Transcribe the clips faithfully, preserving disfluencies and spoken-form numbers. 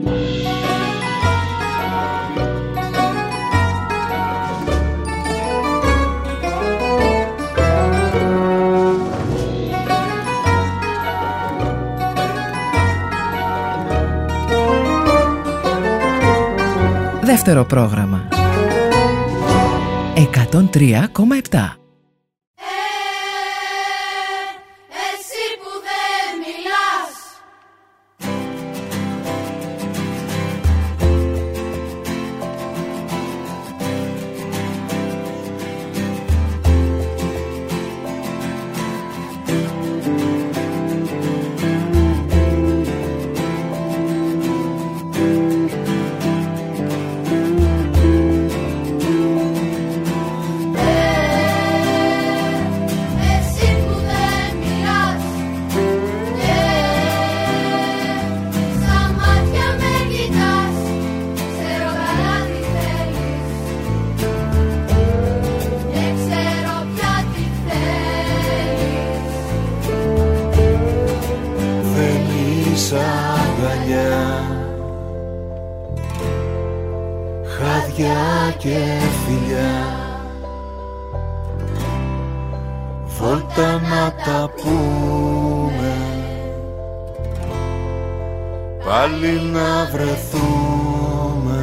Δεύτερο πρόγραμμα εκατόν τρία κόμμα επτά. Χάδια και φιλιά, βόλτα να τα πούμε, πάλι να βρεθούμε.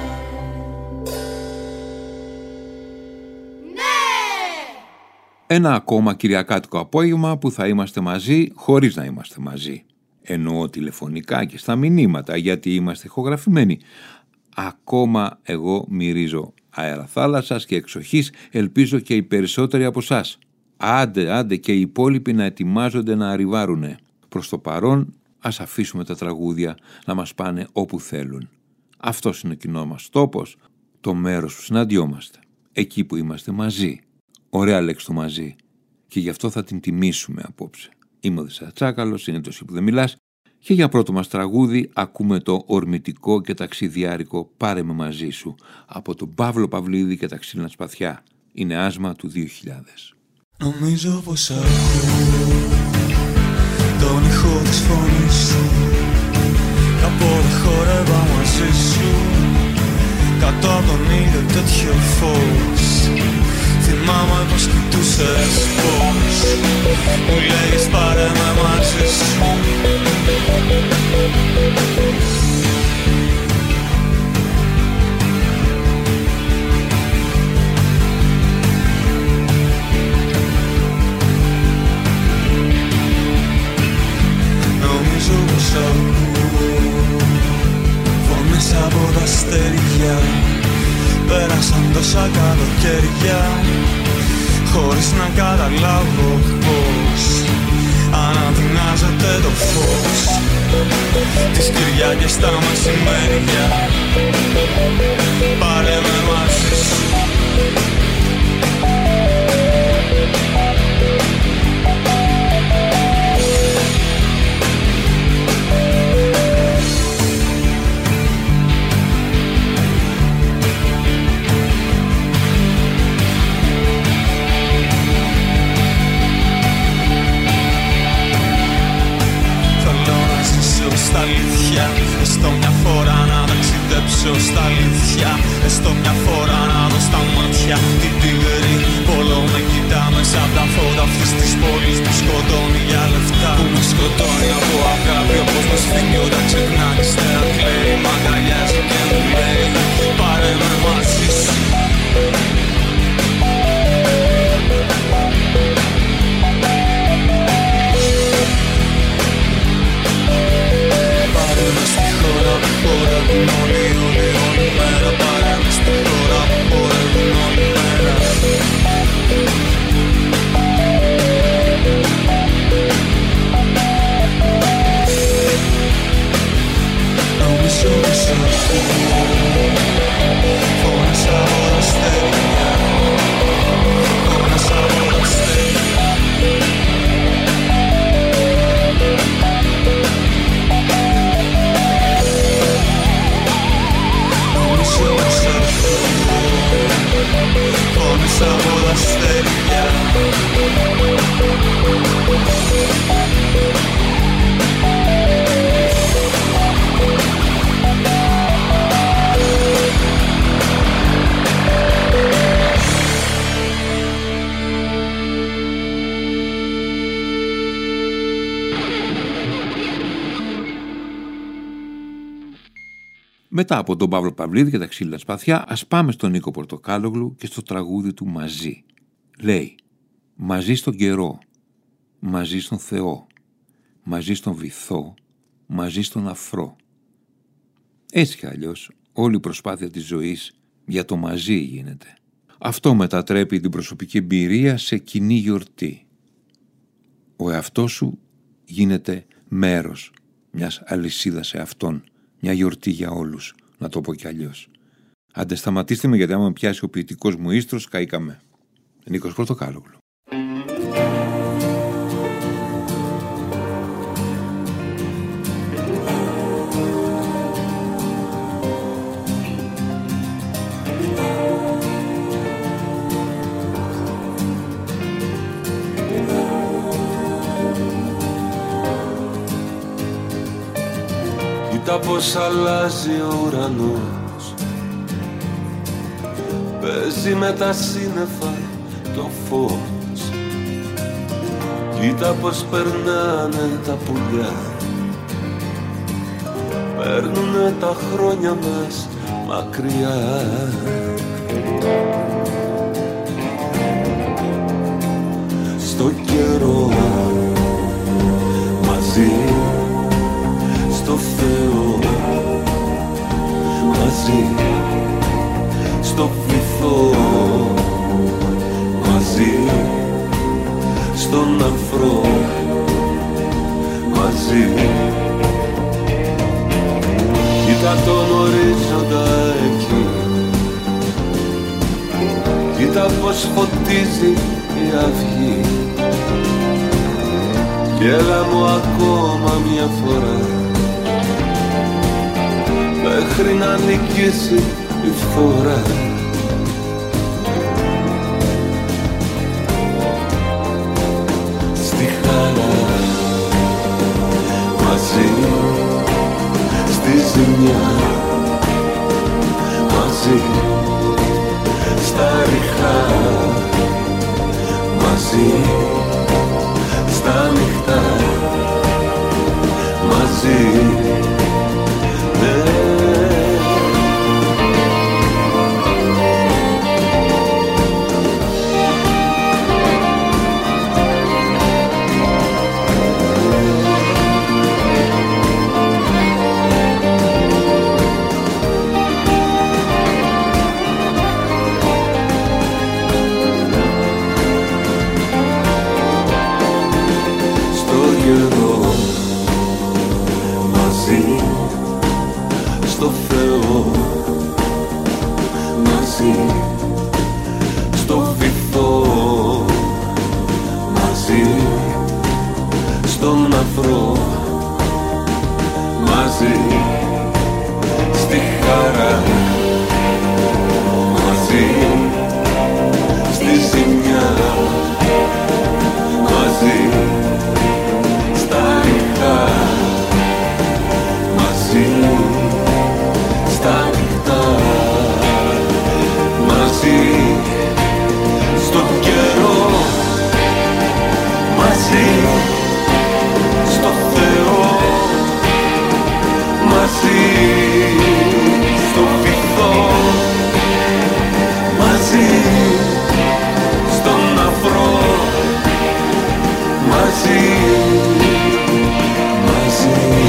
Ένα ακόμα κυριακάτικο απόγευμα που θα είμαστε μαζί χωρίς να είμαστε μαζί. Εννοώ τηλεφωνικά και στα μηνύματα, γιατί είμαστε ηχογραφημένοι. Ακόμα εγώ μυρίζω αέρα θάλασσας και εξοχής, ελπίζω και οι περισσότεροι από εσάς. Άντε, άντε και οι υπόλοιποι να ετοιμάζονται να arrivaρουνε. Προς το παρόν ας αφήσουμε τα τραγούδια να μας πάνε όπου θέλουν. Αυτός είναι ο κοινός μας τόπος, το μέρος που συναντιόμαστε. Εκεί που είμαστε μαζί. Ωραία λέξη το μαζί. Και γι' αυτό θα την τιμήσουμε απόψε. Είμαι ο Δεσσατσάκαλος, είναι το «Εσύ που δεν μιλάς», και για πρώτο μας τραγούδι ακούμε το ορμητικό και ταξιδιάρικο «Πάρε με μαζί σου» από τον Παύλο Παυλίδη και τα Ξύλινα Σπαθιά. Είναι άσμα του δύο χιλιάδες. Νομίζω πως ακούω τον ήχο της φωνής σου, κάποτε χόρευα μαζί σου, κάτω από τον ήλιο τέτοιο φως. Θυμάμαι πως κοιτούσες πως μου λέγες πάρε με μαζί σου. Νομίζω πως ακούω φωνές από τα αστέρια. Πέρασαν τόσα καλοκαίρια χωρίς να καταλάβω πως αναδυνάζεται το φως τις Κυριακές στα μεσημέρια. Πάρε με μαζί σου. Στα αλήθεια, έστω μια φορά να ταξιδέψω στα αλήθεια, έστω μια φορά να δω στα μάτια την τίγρη πόλο με κοιτά μέσα από τα φώτα αυτής της πόλης που σκοτώνει για λεφτά, που με σκοτώνει από αγάπη όπως με σφίγγει όταν ξεχνά και στέρα κλαίει, μ' αγκαλιάζει και μου λέει πάρε με μαζί σου. Χορεύουν όλοι, όλοι, όλη μέρα. Πάρε με στη χώρα που χορεύουν όλη μέρα. Νομίζω πως ακούω φωνές από τα αστέρια, φωνές από τα αστέρια. Φωνές από τα αστέρια. Μετά από τον Παύλο Παυλίδη και τα ξύλινα σπαθιά, ας πάμε στον Νίκο Πορτοκάλογλου και στο τραγούδι του «Μαζί». Λέει «Μαζί στον καιρό, μαζί στον Θεό, μαζί στον βυθό, μαζί στον αφρό». Έτσι κι αλλιώς όλη η προσπάθεια της ζωής για το μαζί γίνεται. Αυτό μετατρέπει την προσωπική εμπειρία σε κοινή γιορτή. Ο εαυτός σου γίνεται μέρος μιας αλυσίδας εαυτών, μια γιορτή για όλους, να το πω κι αλλιώς. Άντε σταματήστε με, γιατί άμα με πιάσει ο ποιητικός μου ίστρος, καήκαμε. Νίκος Πορτοκάλογλου. Κοίτα πως αλλάζει ο ουρανός, παίζει με τα σύννεφα το φως. Κοίτα πως περνάνε τα πουλιά, παίρνουνε τα χρόνια μας μακριά. Στο καιρό μαζί, στο Θεό μαζί, στο βυθό μαζί, στον αφρό μαζί. Κοίτα τον ορίζοντα εκεί, κοίτα πως φωτίζει η αυγή. Κι έλα μου ακόμα μια φορά, μέχρι να νικήσει η φθορά. Στη χαρά μαζί, στη ζημιά μαζί, στα ριχά μαζί, στα νυχτά μαζί. Στο Θεό μαζί, στο βυθό μαζί, στον αφρό μαζί, στη χαρά μαζί, στη ζημιά μαζί, στα ριχά μαζί, στα νυχτά μαζί, στον καιρό μαζί, στο Θεό μαζί, στο βυθό μαζί, στον αφρό μαζί, μαζί.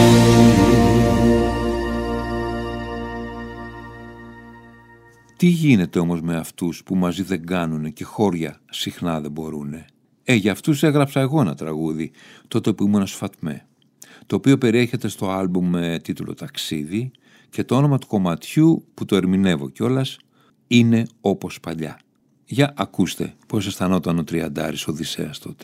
Τι γίνεται όμως με αυτούς που μαζί δεν κάνουνε και χώρια συχνά δεν μπορούνε? Ε, για αυτούς έγραψα εγώ ένα τραγούδι, τότε που ήμουν σφατμέ, το οποίο περιέχεται στο άλμπουμ με τίτλο «Ταξίδι» και το όνομα του κομματιού, που το ερμηνεύω κιόλας, είναι «Όπως παλιά». Για ακούστε πώς αισθανόταν ο Τριαντάρης Οδυσσέας τότε.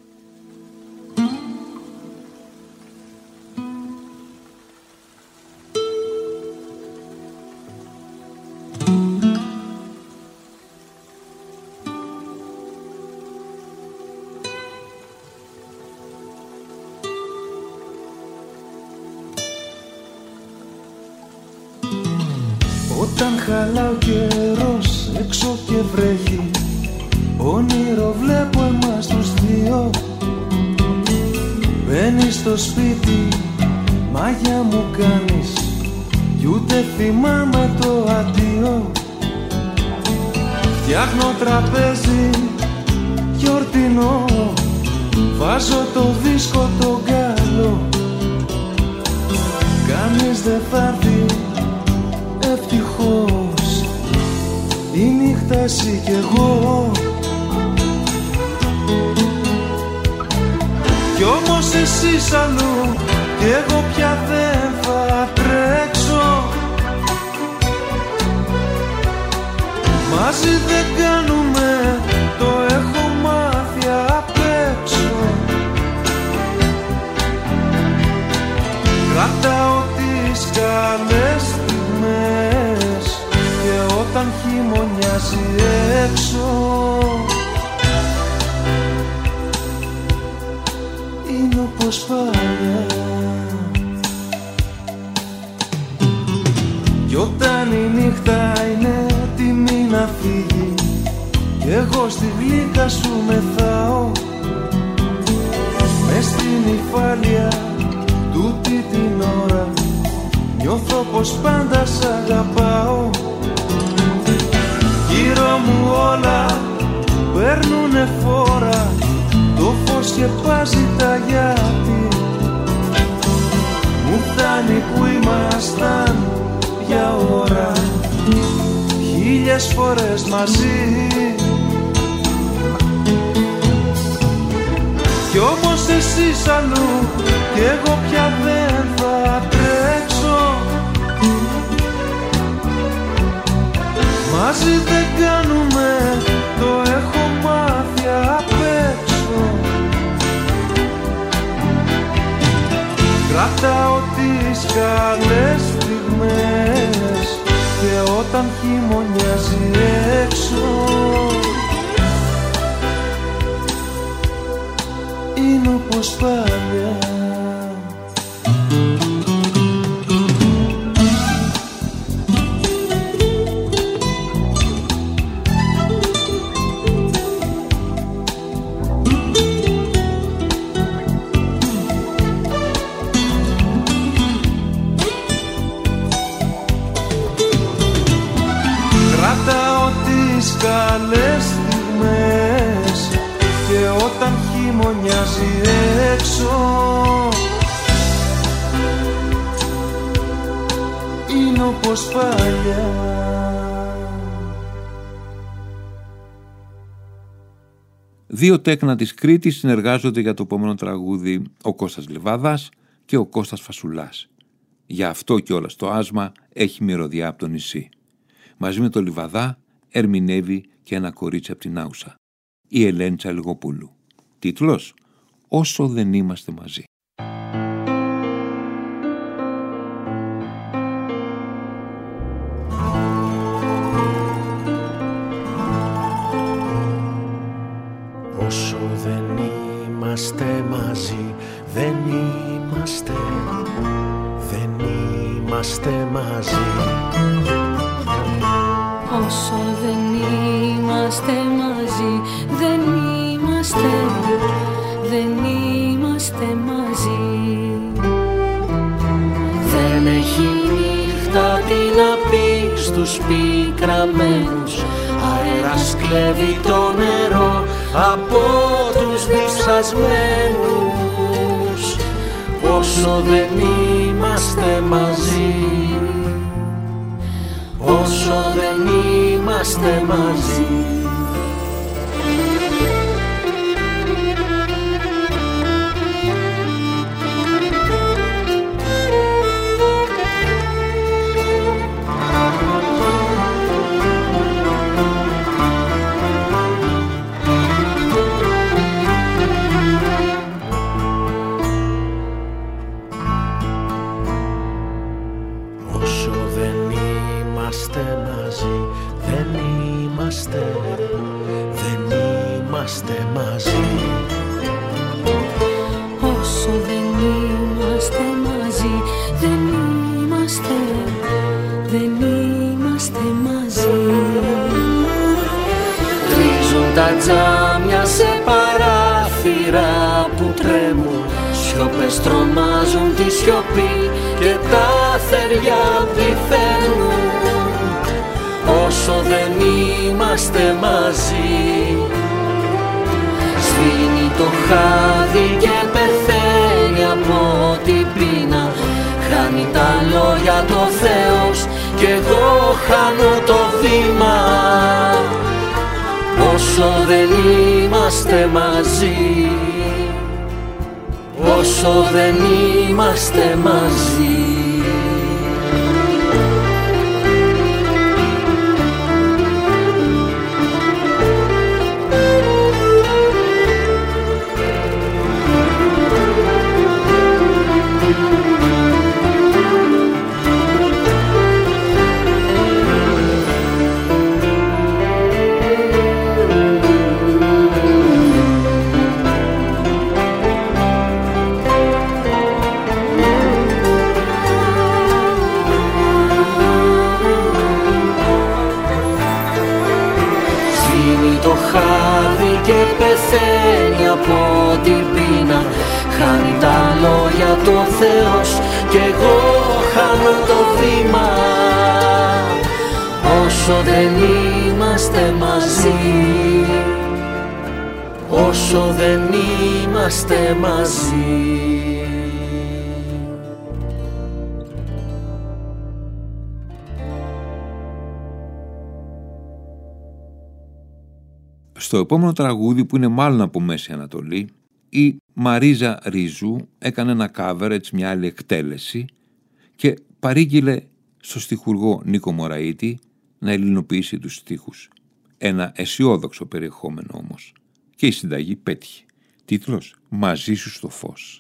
Όταν χαλά ο καιρός έξω και βρέχει, όνειρο βλέπω εμάς τους δύο. Μπαίνεις στο σπίτι, μάγια μου κάνεις, κι κι ούτε θυμάμαι το αντίο. Φτιάχνω τραπέζι γιορτινό, βάζω το δίσκο το γκάλο. Κανείς δεν θα έρθει ευτυχώς, η νύχτα εσύ κι εγώ. Κι όμως εσύ αλλού κι εγώ πια δεν θα τρέξω. Μαζί δεν κάνουμε, το έχω μάθει απ' έξω. Κρατάω τις καλές στιγμές και όταν χειμωνιάζει έξω είναι όπως παλιά. Κι όταν η νύχτα είναι έτοιμη να φύγει κι εγώ στη γλύκα σου μεθάω, μες στην υφάλια τούτη την ώρα νιώθω πως πάντα σ' αγαπάω. Γύρω μου όλα παίρνουνε φόρα, το φως σκεπάζει τα γιατί. Μου φτάνει που ήμασταν για ώρα χίλιες φορές μαζί. Κι όμως εσύ αλλού κι εγώ πια δεν θα τρέξω. Μαζί δεν κάνουμε, το έχω μάθει απ' έξω. Κρατάω τις καλές στιγμές και όταν χειμωνιάζει έξω είναι όπως παλιά. Κρατάω τις καλές στιγμές και όταν χειμωνιάζει έξω είναι όπως παλιά. Δύο τέκνα της Κρήτης συνεργάζονται για το επόμενο τραγούδι, ο Κώστας Λεβάδας και ο Κώστας Φασουλάς. Για αυτό κιόλας το άσμα έχει μυρωδιά από το νησί. Μαζί με το Λιβαδά ερμηνεύει και ένα κορίτσι από την Άουσα, η Ελένη Τσαλιγοπούλου. Τίτλος «Όσο δεν είμαστε μαζί». Όσο δεν είμαστε μαζί, δεν είμαστε, δεν είμαστε μαζί. Όσο δεν είμαστε μαζί, δεν είμαστε, δεν είμαστε μαζί. Δεν έχει νύχτα τι να πει στους πικραμένους, αέρας κλέβει το νερό από τους διψασμένους. Όσο δεν είμαστε μαζί, όσο δεν είμαστε μαζί. Τζάμια σε παράθυρα που τρέμουν, σιωπές τρομάζουν τη σιωπή και τα θεριά τη είμαστε μαζί. Σβήνει το χάδι και πεθαίνει από την πείνα. Χάνει τα λόγια το Θεός κι εγώ χάνω το βήμα. Όσο δεν είμαστε μαζί, όσο δεν είμαστε μαζί. Και πεθαίνει από την πείνα. Χάνει τα λόγια το Θεός κι εγώ χάνω το βήμα. Όσο δεν είμαστε μαζί, όσο δεν είμαστε μαζί. Στο επόμενο τραγούδι, που είναι μάλλον από Μέση Ανατολή, η Μαρίζα Ρίζου έκανε ένα cover, έτσι μια άλλη εκτέλεση, και παρήγγειλε στο στιχουργό Νίκο Μωραΐτη να ελληνοποιήσει τους στίχους. Ένα αισιόδοξο περιεχόμενο όμως. Και η συνταγή πέτυχε. Τίτλος «Μαζί σου στο φως».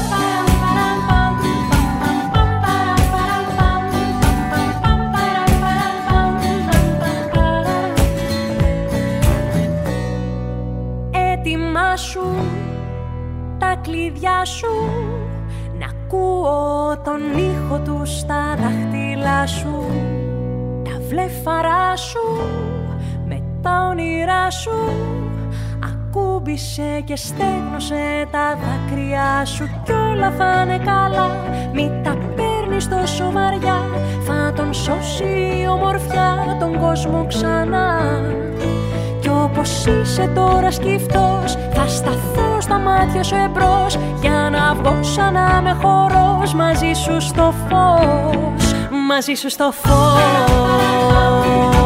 Σου, τα κλειδιά σου, να ακούω τον ήχο του στα δάχτυλά σου, τα βλέφαρά σου με τα όνειρά σου. Ακούμπησε και στέγνωσε τα δάκρυά σου κι όλα θα είναι καλά. Μη τα παίρνεις τόσο βαριά, θα τον σώσει η ομορφιά τον κόσμο ξανά. Κι όπως είσαι τώρα σκυφτός, θα σταθώ στα μάτια σου εμπρός, για να βγω σαν να με χορός μαζί σου στο φως, μαζί σου στο φως.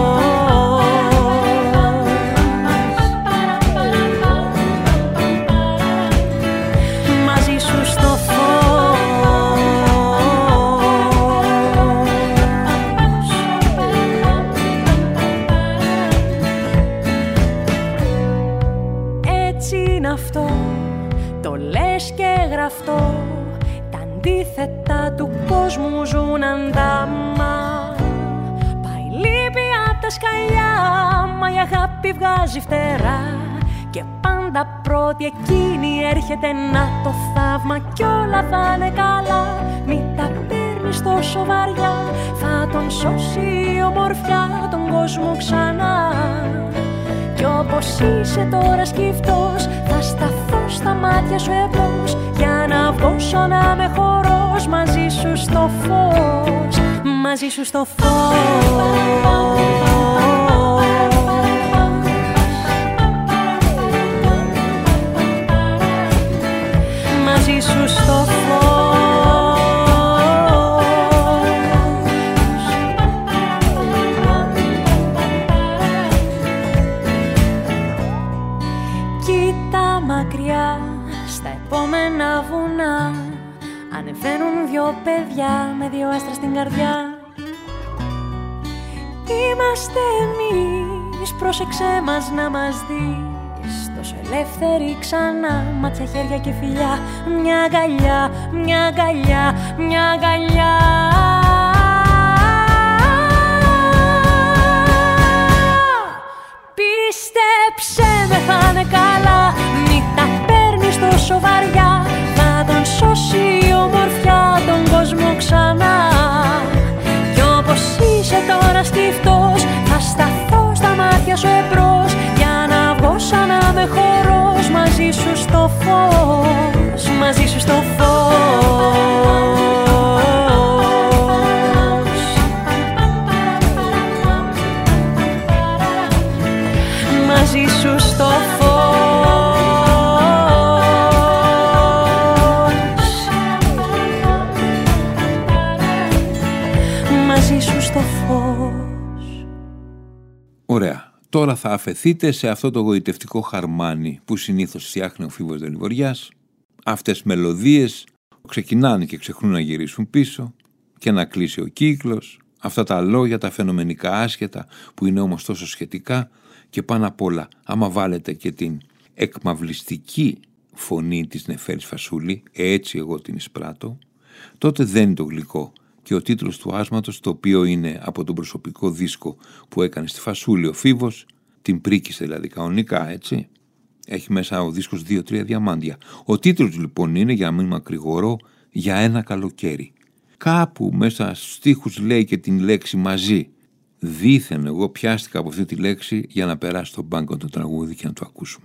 Μαζί σου στο φως. Αυτό το λες και γραφτό, τα αντίθετα του κόσμου ζουν αντάμα. Πάει λύπη απ' τα σκαλιά, μα η αγάπη βγάζει φτερά, και πάντα πρώτη εκείνη έρχεται να το θαύμα. Κι όλα θα είναι καλά, μη τα παίρνεις τόσο βαριά, θα τον σώσει η ομορφιά τον κόσμο ξανά. Κι όπως είσαι τώρα σκυφτός, θα σταθώ στα μάτια σου εμπρός, για να βγω σαν να με χορός μαζί σου στο φως, μαζί σου στο φως. Μαζί σου στο φως. Μακριά στα επόμενα βουνά ανεβαίνουν δυο παιδιά με δυο άστρα στην καρδιά. Είμαστε εμείς, πρόσεξέ μας να μας δεις, τόσο ελεύθεροι ξανά, μάτια, χέρια και φιλιά. Μια αγκαλιά, μια αγκαλιά, μια αγκαλιά. Πίστεψέ με, θα είναι καλά, μη τα παίρνεις τόσο βαριά, θα τον σώσει η ομορφιά τον κόσμο ξανά. Κι όπως είσαι τώρα σκυφτός, θα σταθώ στα μάτια σου εμπρός, για να βγω σαν να με χορός μαζί σου στο φως, μαζί σου στο φως. μαζί σου στο φως. Ωραία. Τώρα θα αφεθείτε σε αυτό το γοητευτικό χαρμάνι που συνήθως φτιάχνει ο Φίβος Δελιβοριάς. Αυτές μελωδίες ξεκινάνε και ξεχνούν να γυρίσουν πίσω και να κλείσει ο κύκλος. Αυτά τα λόγια, τα φαινομενικά άσχετα που είναι όμως τόσο σχετικά, και πάνω απ' όλα άμα βάλετε και την εκμαυλιστική φωνή της Νεφέλης Φασούλη, έτσι εγώ την εισπράττω, τότε δεν είναι το γλυκό. Και ο τίτλος του άσματος, το οποίο είναι από τον προσωπικό δίσκο που έκανε στη Φασούλη ο Φίβος, την πρίκησε δηλαδή κανονικά, έτσι. Έχει μέσα ο δίσκος δύο τρία διαμάντια. Ο τίτλος λοιπόν είναι, για να μην μακρηγορώ, «Για ένα καλοκαίρι». Κάπου μέσα στους στίχους λέει και την λέξη «μαζί». Δήθεν εγώ πιάστηκα από αυτή τη λέξη για να περάσει στον πάγκο το τραγούδι και να το ακούσουμε.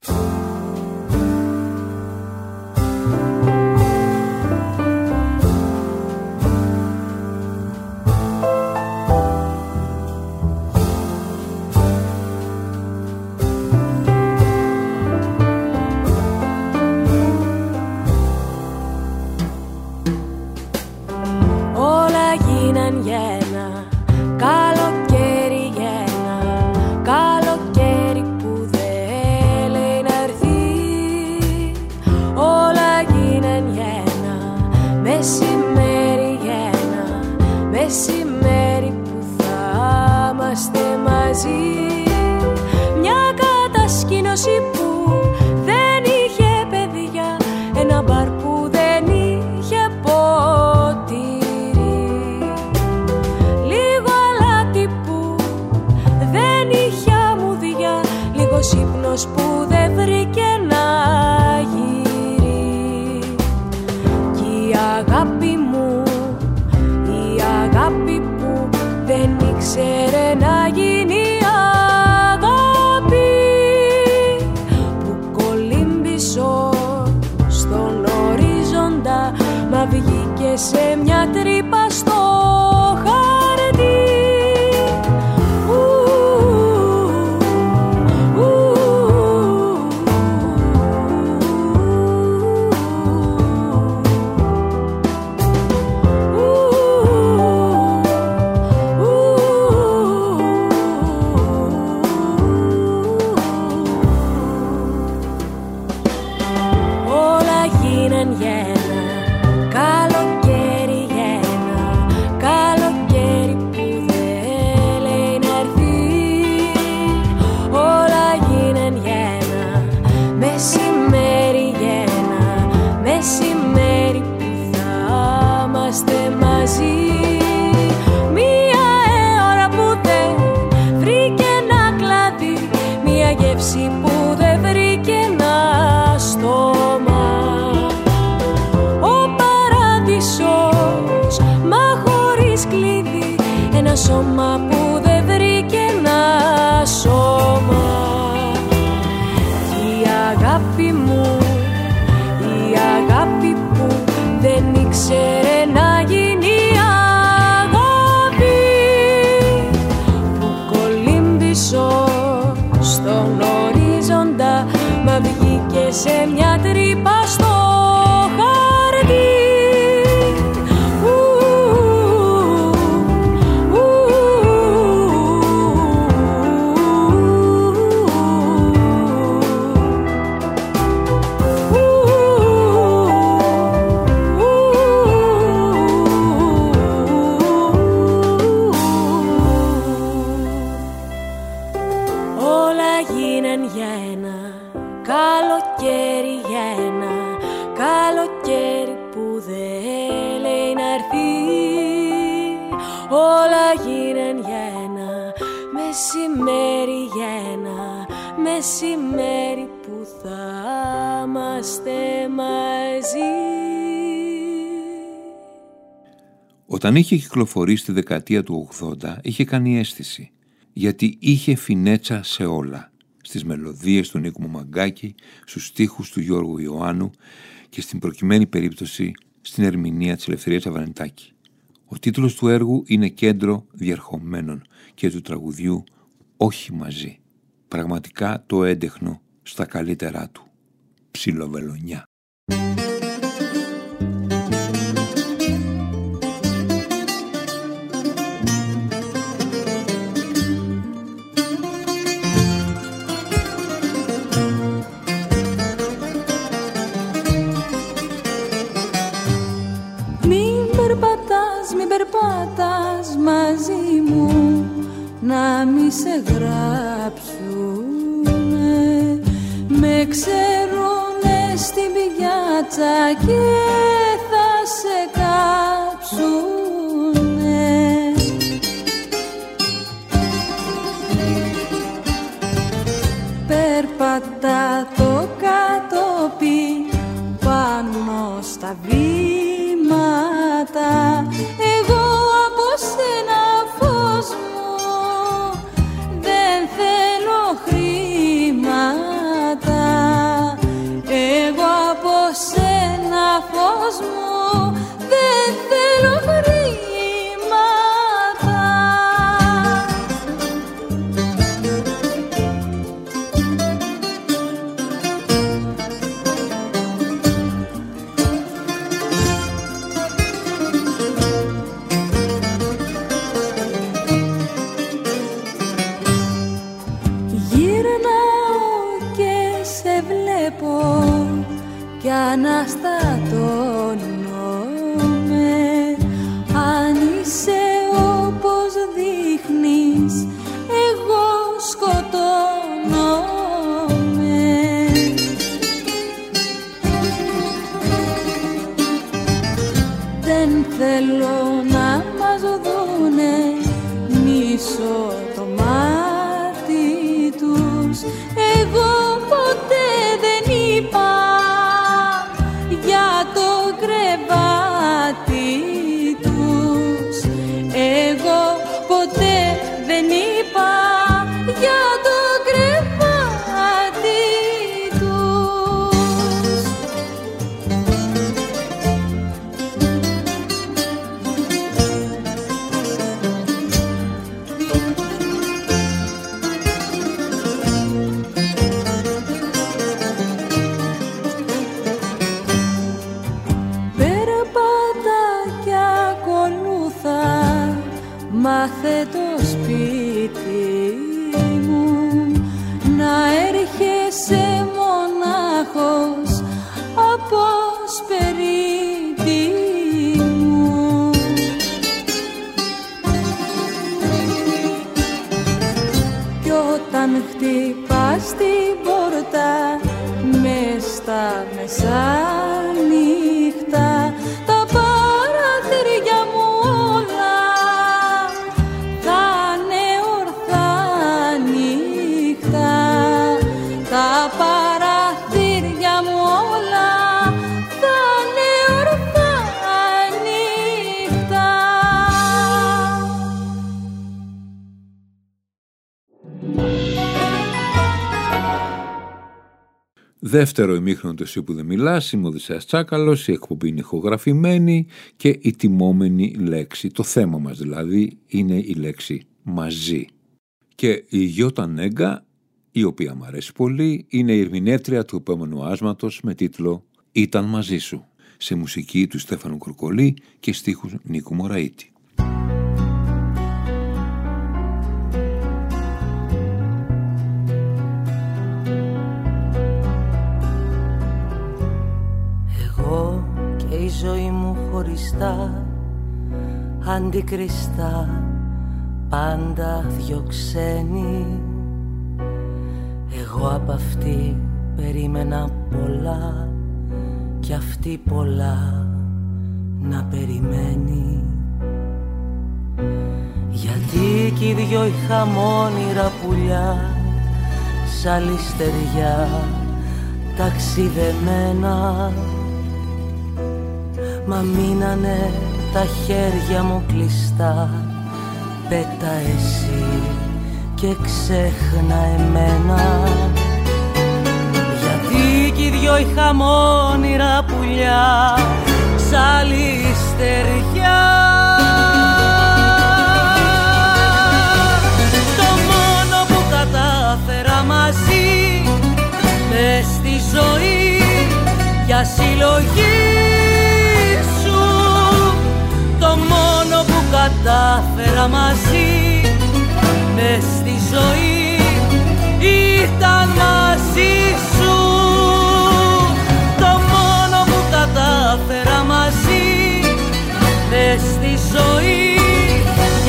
Σε μια τρύπα στο χαρτί. Όλα γίναν για ένα καλοκαίρι, για ένα καλοκαίρι που δεν λέει να έρθει. Όλα γίναν για ένα μεσημέρι, για ένα μεσημέρι που θα είμαστε μαζί. Μία ώρα που δεν βρήκε ένα κλάδι, μία γεύση που δεν βρήκε ένα στόμα. Ο παράδεισος, μα χωρίς κλείδι, ένα σώμα που δεν βρήκε ένα σώμα. Η αγάπη μου, η αγάπη που δεν ήξερε να γίνει αγάπη, που κολύμπησω στον ορίζοντα, μα βγήκε σε μια τρύπα στο χαρτί. Όλα γίναν για ένα καλοκαίρι, για ένα καλοκαίρι που δεν λέει να έρθει. Όλα γίναν για ένα μεσημέρι, για ένα μεσημέρι που θα είμαστε μαζί. Όταν είχε κυκλοφορήσει τη δεκαετία του ογδόντα, είχε κάνει αίσθηση, γιατί είχε φινέτσα σε όλα. Στις μελωδίες του Νίκου Μαγκάκη, στους στίχους του Γιώργου Ιωάννου και στην προκειμένη περίπτωση στην ερμηνεία της Ελευθερίας Αβανιτάκη. Ο τίτλος του έργου είναι «Κέντρο Διερχομένων» και του τραγουδιού «Όχι μαζί». Πραγματικά το έντεχνο στα καλύτερά του. Ψιλοβελονιά. πας μαζί μου να μη σε γράψουνε. Με ξέρουνε στην πηγιάτσα και θα σε κάψουνε. Περπατά το κατόπι πάνω στα βήματα. Εγώ από σένα φως μου δεν θέλω χρήματα. Εγώ από σένα φως μου δεν θέλω χρήματα. Κι αναστατώνομαι. Αν είσαι όπως δείχνεις, εγώ σκοτώνομαι. Δεν θέλω να μας δούνε μίσο το μάτι τους. Εγώ ποτέ δεν είπα για το κρεβάτι τους. Εγώ ποτέ δεν είπα για το κρεβάτι τους. Μάθε το σπίτι μου να έρχεσαι μονάχος από σπίτι μου. Κι όταν χτυπάς την πόρτα μες στα μεσάνυχτα, τα παραθύρια μου όλα τα παραθύρια μου όλα θα είναι ορθά ανοιχτά. Δεύτερο ημίχρονο του «Εσύ που δεν μιλάς», είμαι ο Οδυσσέας Τσάκαλος, η εκπομπή είναι ηχογραφημένη και η τιμόμενη λέξη, το θέμα μας δηλαδή, είναι η λέξη μαζί. Και η Γιώτα Νέγκα, η οποία μου αρέσει πολύ, είναι η ερμηνεύτρια του επόμενου άσματος με τίτλο «Ήταν μαζί σου», σε μουσική του Στέφανου Κορκολή και στίχους Νίκου Μωραΐτη. Εγώ και η ζωή μου χωριστά, αντικριστά, πάντα δυο ξένοι. Εγώ απ' αυτή περίμενα πολλά κι αυτή πολλά να περιμένει. Γιατί κι οι δυο είχαμε όνειρα πουλιά σαν ληστεριά ταξιδεμένα. Μα μείνανε τα χέρια μου κλειστά. Πέτα εσύ και ξέχνα εμένα. Γιατί κι οι δυο είχαμε όνειρα πουλιά σαν ληστεριά. Το μόνο που κατάφερα μαζί μες στη ζωή για συλλογή σου, το μόνο που κατάφερα μαζί μες στη ζωή ήταν μαζί σου. Το μόνο που κατάφερα μαζί μες στη ζωή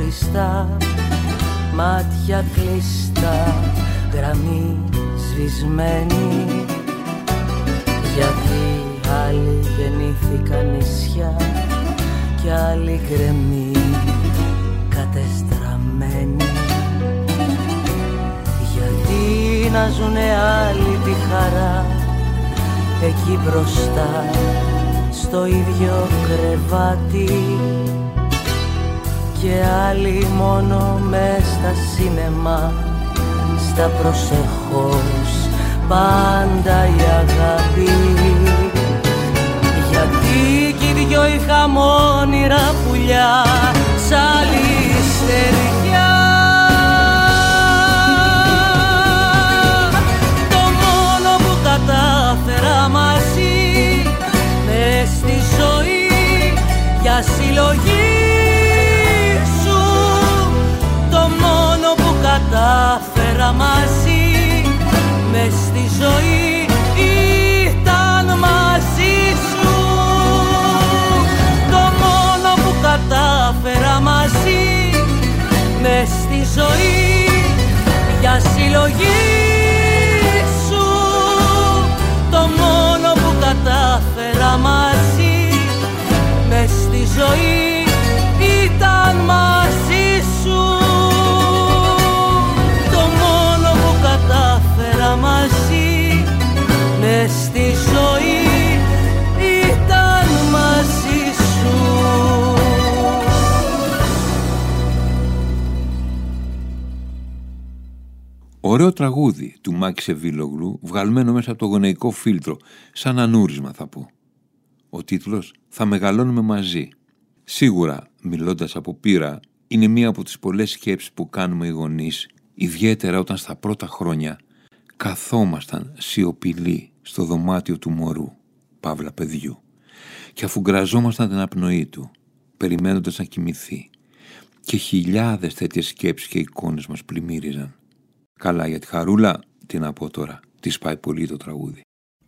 ζεστά, μάτια κλειστά, γραμμή σβησμένη. Γιατί άλλοι γεννήθηκαν νησιά κι άλλοι γκρεμοί κατεστραμμένοι. Γιατί να ζουνε άλλοι τη χαρά εκεί μπροστά στο ίδιο κρεβάτι και άλλοι μόνο μες στα σίνεμα, στα προσεχώς πάντα η αγάπη. Γιατί κι οι δυο είχαμε όνειρα πουλιά σ' άλλη στεριά. Το μόνο που κατάφερα μαζί μες στη ζωή για συλλογή σου, το μόνο που κατάφερα μαζί μες στη ζωή ήταν μαζί σου. Το μόνο που κατάφερα μαζί μες στη ζωή για συλλογή σου, το μόνο που κατάφερα μαζί μες στη ζωή ήταν μαζί σου. Το μόνο που κατάφερα μαζί μες στη ζωή ήταν μαζί σου. Ωραίο τραγούδι του Μάκη Σεβίλογλου, βγαλμένο μέσα από το γονεϊκό φίλτρο, σαν ανούρισμα θα πω. Ο τίτλος «Θα μεγαλώνουμε μαζί». Σίγουρα, μιλώντας από πείρα, είναι μία από τις πολλές σκέψεις που κάνουμε οι γονείς, ιδιαίτερα όταν στα πρώτα χρόνια καθόμασταν σιωπηλοί στο δωμάτιο του μωρού, παύλα παιδιού, και αφού γκραζόμασταν την απνοή του, περιμένοντας να κοιμηθεί, και χιλιάδες τέτοιες σκέψεις και εικόνες μας πλημμύριζαν. Καλά, για τη Χαρούλα, τι να πω τώρα, της πάει πολύ το τραγούδι.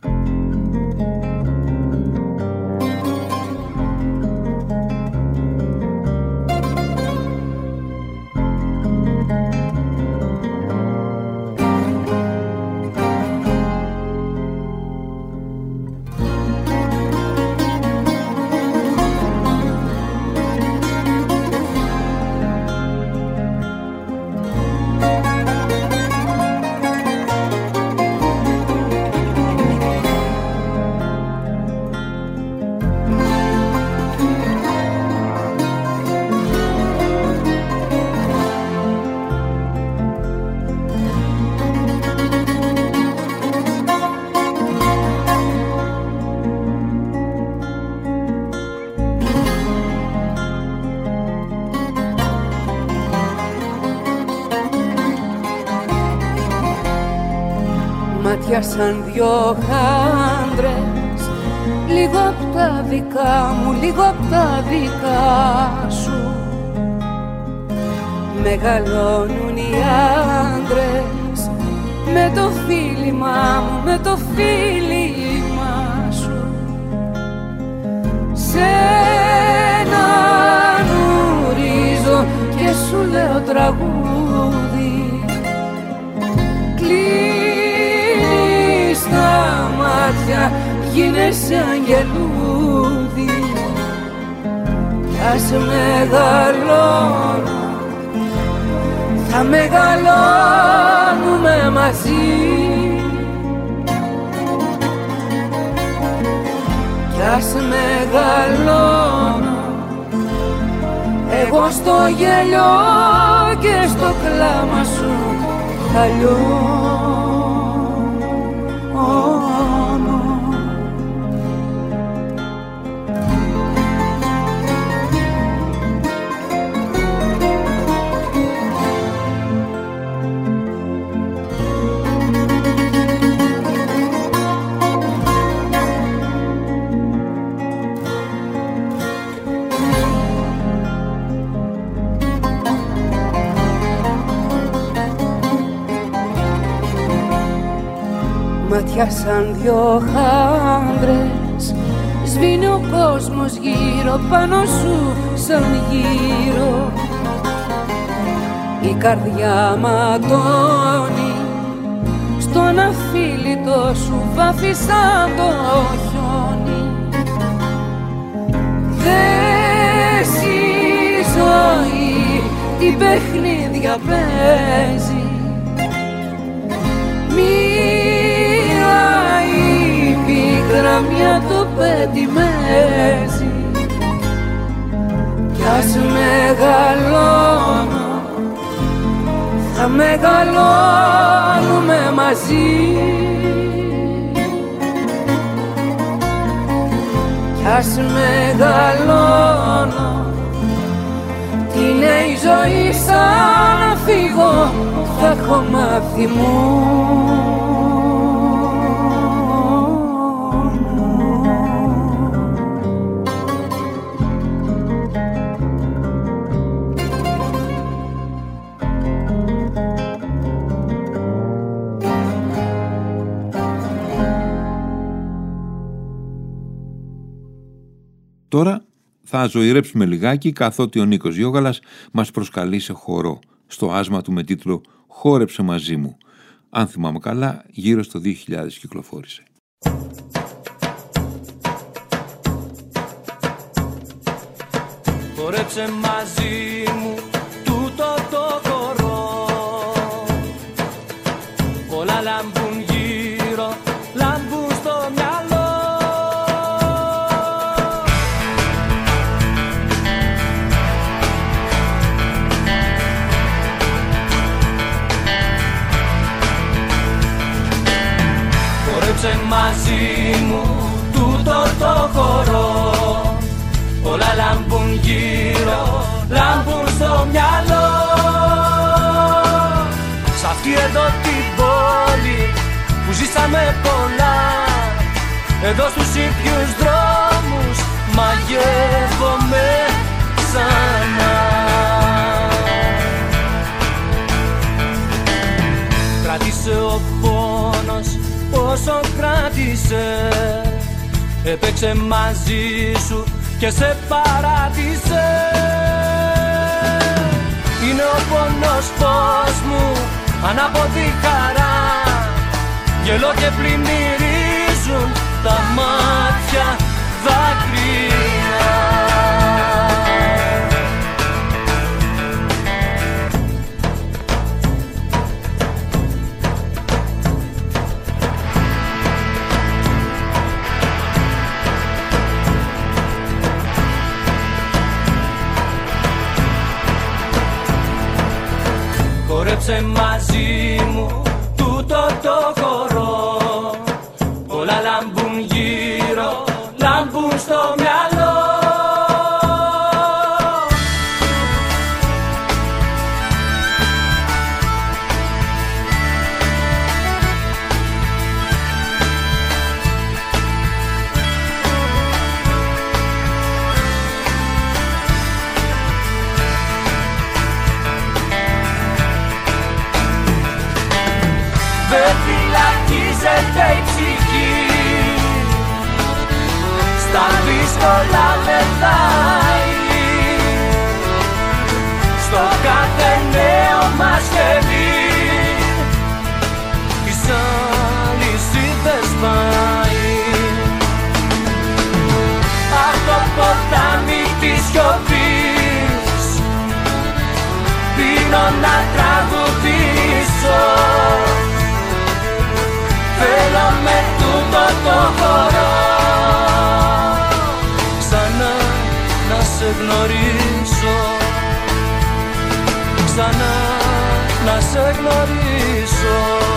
Μάτια σαν δυο χάντρες, λίγο απ' τα δικά μου, λίγο απ' τα δικά σου. Μεγαλώνουν οι άντρες με το φίλημά μου, με το φίλημά σου. Σένα νουρίζω και σου λέω τραγούδι. Κλείνεις τα μάτια, γίνεσαι αγγελούδι. Κι ας μεγαλώνω, θα μεγαλώνουμε μαζί. Κι ας μεγαλώνω, εγώ στο γέλιο και στο κλάμα σου θα λιώνω. Μάτια σαν δυο χάντρες, σβήνει ο κόσμος γύρω πάνω σου σαν γύρω. η καρδιά ματώνει στον αφίλητο σου βάφει σαν το χιόνι. Δες η ζωή τι παιχνίδια παίζει, μία η πίκρα μια το πεντημέζει. Κι ας μεγαλώνω θα μεγαλώνουμε μαζί. Κι ας μεγαλώνω τι είναι η ζωή σαν να φύγω θα έχω μάθει μόνο. Τώρα θα ζωηρέψουμε λιγάκι καθότι ο Νίκος Γιώγαλας μας προσκαλεί σε χορό στο άσμα του με τίτλο «Χόρεψε μαζί μου». Αν θυμάμαι καλά, γύρω στο δύο χιλιάδες κυκλοφόρησε. Χόρεψε μαζί μου τούτο το χορό, όλα λάμπουν γύρω, λάμπουν στο μυαλό. Χόρεψε μαζί μου τούτο το χορό, όλα λάμπουν γύρω, λάμπουν στο μυαλό. Σ' αυτή εδώ την πόλη που ζήσαμε πολλά, εδώ στους ίδιους δρόμους μαγεύομαι ξανά. Κράτησε ο πόνος όσο κράτησε, έπαιξε μαζί σου και σε παράτησε. Είναι ο πόνος φως μου, ανάποδη χαρά, γελώ και πλημμυρίζουν τα μάτια δάκρυα. Χόρεψε μαζί μου τούτο το χορό, όλα λάμπουν γύρω, λάμπουν στο μυαλό. Δεν φυλακίζεται η ψυχή, στα δύσκολα μετάει, στο κάθε νέο μας παιδί τις αλυσίδες πάει. Απ' το ποτάμι της σιωπής πίνω να τραγουδήσω, θέλω με τούτο το χορό ξανά να σε γνωρίσω, ξανά να σε γνωρίσω.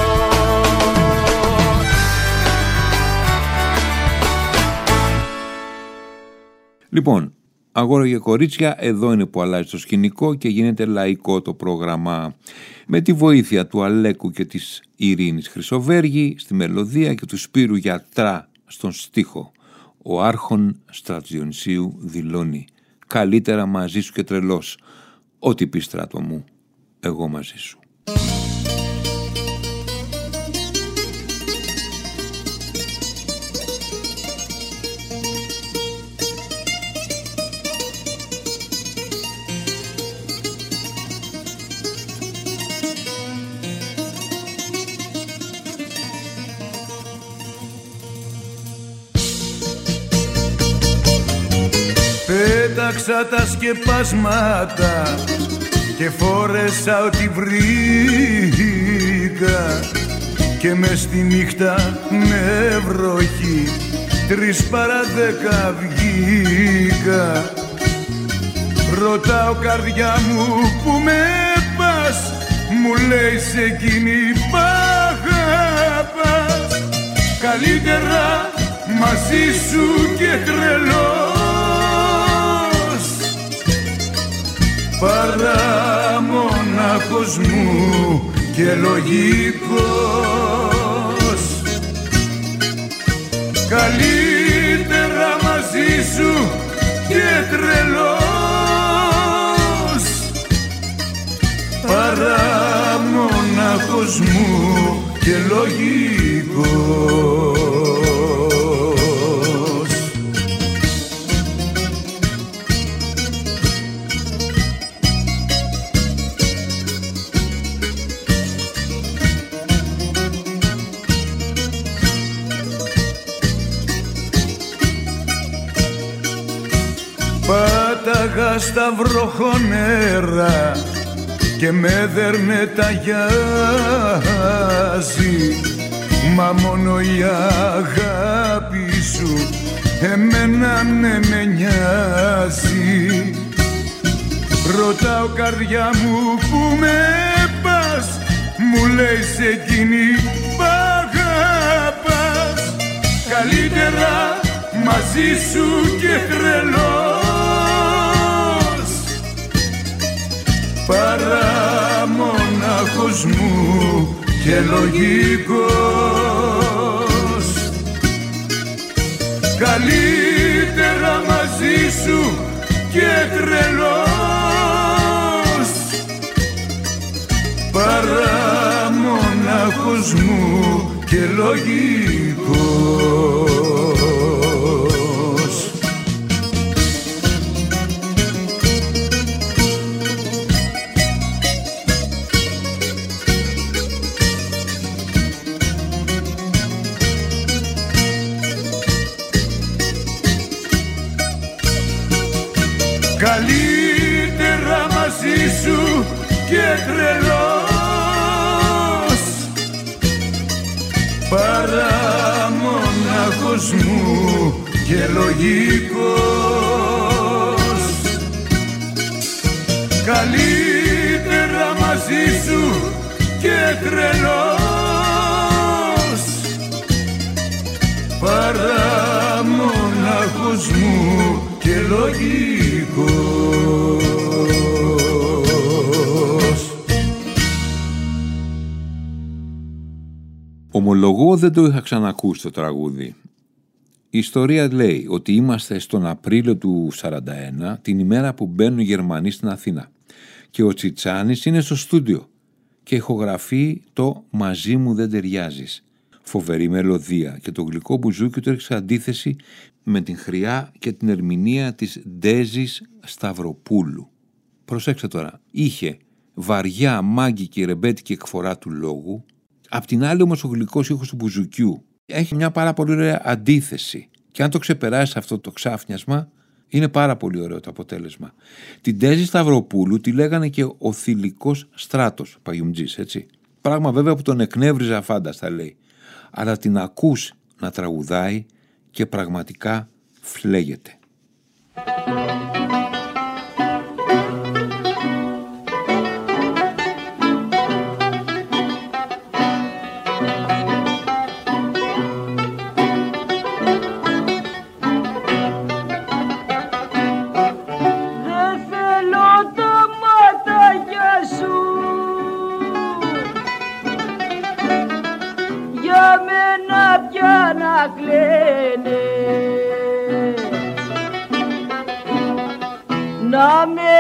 Λοιπόν, αγόρια και κορίτσια, εδώ είναι που αλλάζει το σκηνικό και γίνεται λαϊκό το πρόγραμμα. Με τη βοήθεια του Αλέκου και της Ειρήνης Χρυσοβέργη στη μελωδία και του Σπύρου Γιατρά στον στίχο. Ο Άρχον Στρατζιονυσίου δηλώνει: καλύτερα μαζί σου και τρελός, ό,τι πει στράτο μου, εγώ μαζί σου. Πέταξα τα σκεπάσματα και φόρεσα ό,τι βρήκα και μες στη νύχτα με βροχή τρεις παρά δέκα βγήκα. Ρωτάω καρδιά μου που με πας, μου λέει σε εκείνη π' αγαπάς. Καλύτερα μαζί σου και τρελός παρά μονάχος μου και λογικός. Καλύτερα μαζί σου και τρελός παρά μονάχος μου και λογικός. Πάταγα στα βροχονέρα και με δέρνε τα γιάζει, μα μόνο η αγάπη σου εμένα ναι με νοιάζει. Ρωτάω καρδιά μου που με πας, μου λέει σε εκείνη π' αγαπάς. Καλύτερα μαζί σου και τρελός παρά μονάχος μου και λογικός. Καλύτερα μαζί σου και τρελός παρά μονάχος μου και λογικός. Καλύτερα μαζί σου και τρελός παρά μονάχος μου και λογικός. Καλύτερα μαζί σου και τρελός παρά μονάχος μου και λογικός. Ομολογώ δεν το είχα ξανακούσει το τραγούδι. Η ιστορία λέει ότι είμαστε στον Απρίλιο του σαράντα ένα, την ημέρα που μπαίνουν οι Γερμανοί στην Αθήνα, και ο Τσιτσάνης είναι στο στούντιο και ηχογραφεί το «Μαζί μου δεν ταιριάζεις». Φοβερή μελωδία και το γλυκό μπουζούκι του έρχεται σε αντίθεση με την χρειά και την ερμηνεία της Ντέζης Σταυροπούλου. Προσέξτε τώρα, είχε βαριά, μάγκικη, ρεμπέτικη εκφορά του λόγου, απ' την άλλη όμως ο γλυκός ήχος του μπουζουκιού έχει μια πάρα πολύ ωραία αντίθεση και αν το ξεπεράσει αυτό το ξάφνιασμα είναι πάρα πολύ ωραίο το αποτέλεσμα. Την Ντέζη Σταυροπούλου τη λέγανε και ο θηλυκός Στράτος, Παγιουμτζής, έτσι. Πράγμα βέβαια που τον εκνεύριζε αφάνταστα, λέει. Αλλά την ακούς να τραγουδάει και πραγματικά φλέγεται. Να με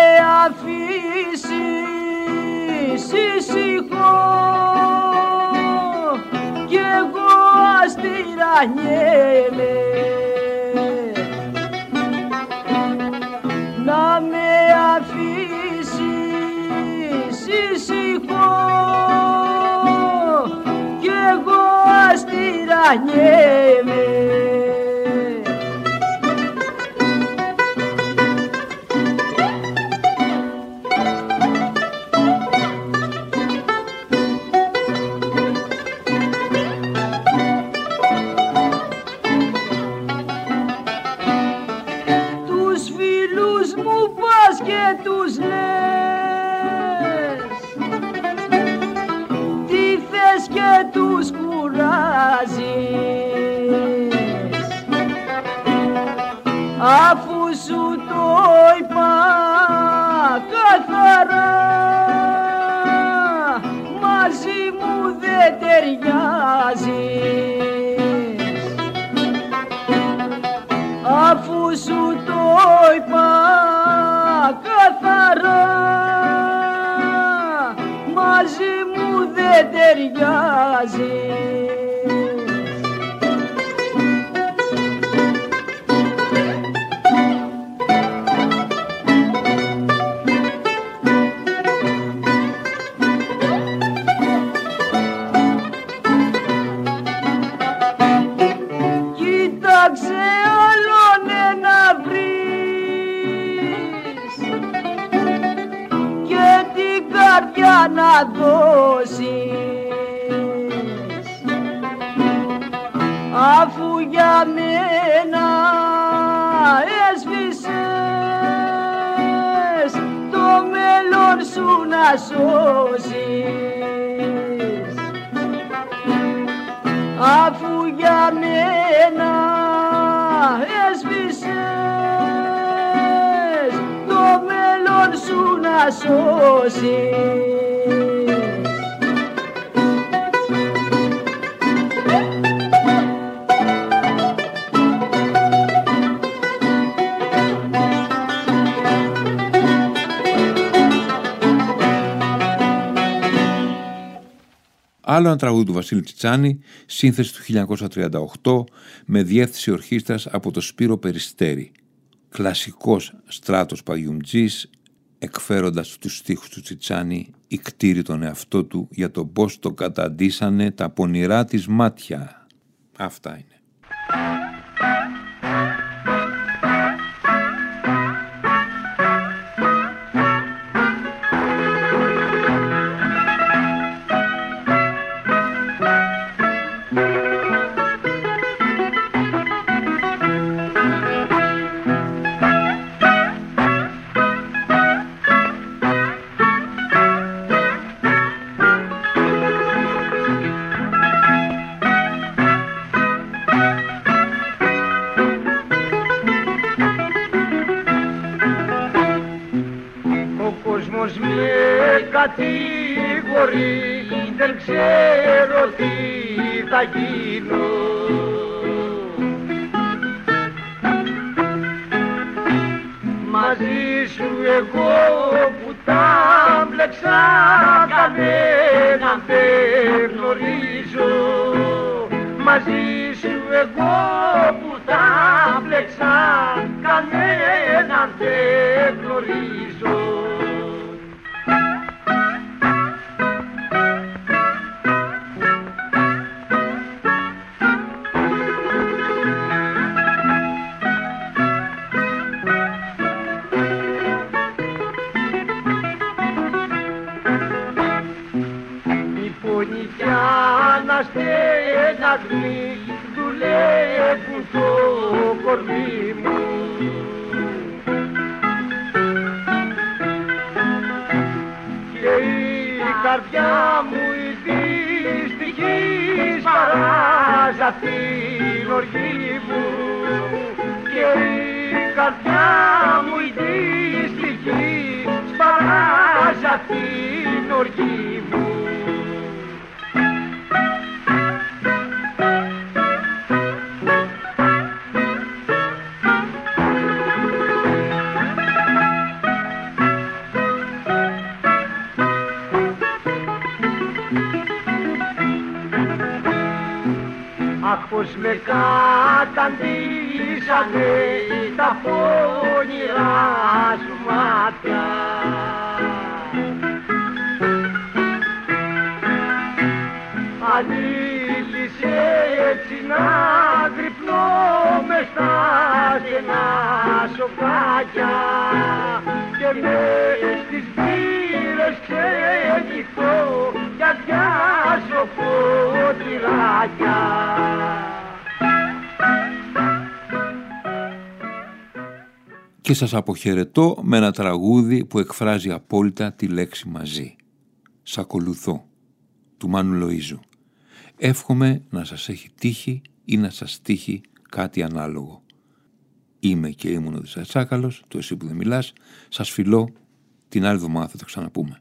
αφήσεις ήσυχο κι εγώ αστυρανιέμαι. Να με αφήσεις ήσυχο κι εγώ αστυρανιέμαι. σου το είπα καθαρά, μαζί μου δεν ταιριάζεις. Αφού σου το είπα καθαρά, μαζί μου δεν ταιριάζεις. Να δώσεις, αφού για μένα έσβησες το μέλλον σου να σώσεις, αφού για μένα έσβησες το μέλλον σου να σώσεις. Άλλο ένα τραγούδι του Βασίλη Τσιτσάνη, σύνθεση του χίλια εννιακόσια τριάντα οκτώ, με διεύθυνση ορχήστρας από το Σπύρο Περιστέρη. Κλασικός Στράτος Παγιουμτζής, εκφέροντας τους στίχους του Τσιτσάνη, ικτήρει τον εαυτό του για το πώς το καταντήσανε τα πονηρά της μάτια. Αυτά είναι. Δεν ξέρω τι θα γίνω. Μαζί σου εγώ που τα μπλέξα, κανέναν δεν γνωρίζω. Μαζί σου εγώ που τα μπλέξα, κανέναν δεν γνωρίζω. Δουλεύουν το κορμί μου και η καρδιά μου η δυστυχή σπαράζα την οργή μου και η καρδιά μου η δυστυχή σπαράζα την οργή μου. Πως με καταντήσανε τα πονηρά σου μάτια. Ανήλυσε έτσι να γρυπνώ μες στα στενά σοκάκια και μες στις μπύρες ξενυχτώ κι αδειάζω ποτηράκια. Και σας αποχαιρετώ με ένα τραγούδι που εκφράζει απόλυτα τη λέξη μαζί. Σ' ακολουθώ, του Μάνου Λοΐζου. Εύχομαι να σας έχει τύχει ή να σας τύχει κάτι ανάλογο. Είμαι και ήμουν ο Οδυσσέας Τσάκαλος, το εσύ που δεν μιλάς. Σας φιλώ, την άλλη εβδομάδα θα το ξαναπούμε.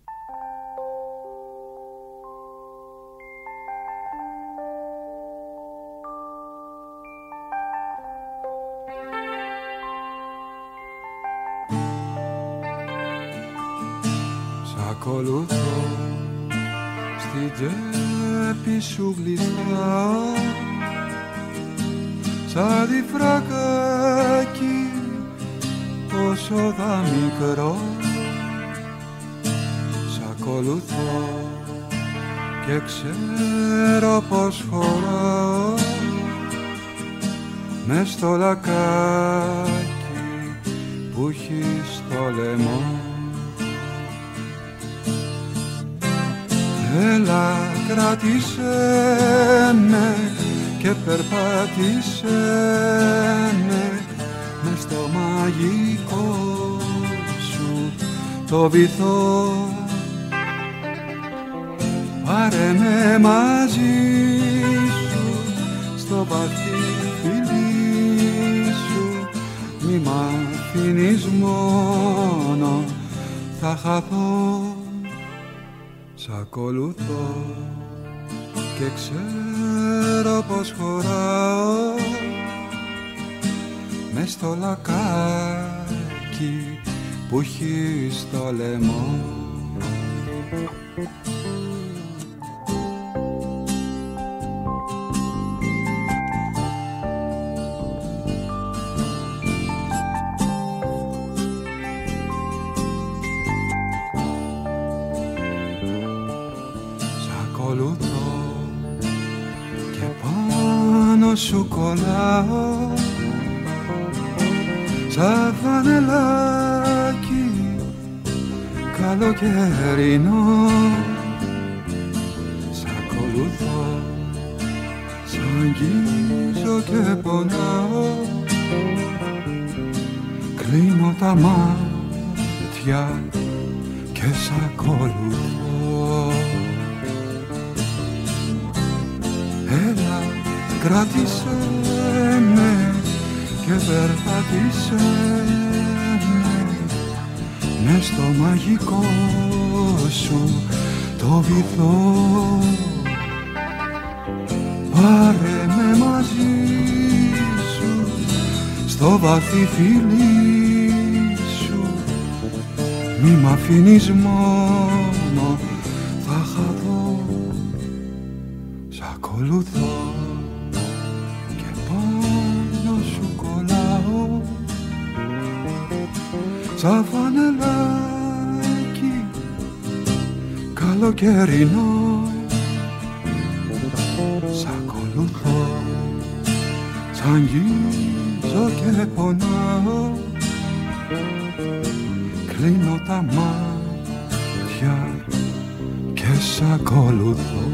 Σ' ακολουθώ στην τσέπη σου γλιστρά, σαν διφρακάκι όσο δα μικρό. Σ' ακολουθώ και ξέρω πως χωράω μες στο λακάκι που έχει στο λαιμό. Έλα κράτησέ με και περπάτησέ με μες στο μαγικό σου το βυθό. Πάρε με μαζί σου στο βαθύ φιλί σου, μη μ' αφήνεις μόνο, θα χαθώ. Σ' ακολουθώ και ξέρω πως χωράω μες στο λακάκι που έχει στο λαιμό. Σου κολλάω σαν φανελάκι καλοκαιρινό. Σ' ακολουθώ, σ' αγγίζω και πονάω, κλείνω τα μάτια και σ' ακολουθώ. Έλα κράτησέ με και περπάτησέ με μες στο μαγικό σου το βυθό. Πάρε με μαζί σου στο βαθύ φιλί σου, μη μ' αφήνεις μόνο, θα χαθώ. Σ' ακολουθώ σαν φανελάκι καλοκαιρινό. Σ' ακολουθώ, σ' αγγίζω και πονάω, κλείνω τα μάτια και σ' ακολουθώ.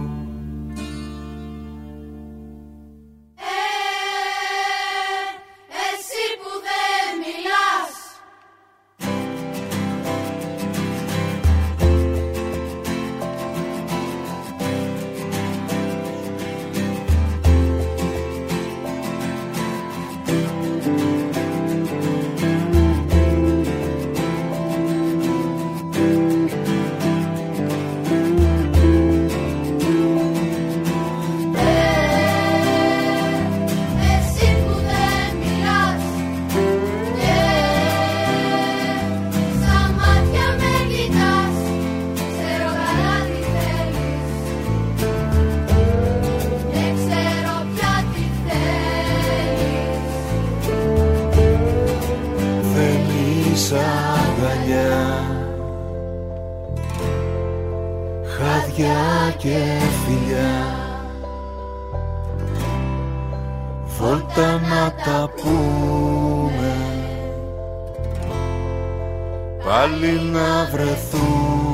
Χάδια και φιλιά, βόλτα να τα πούμε, πάλι να βρεθούμε.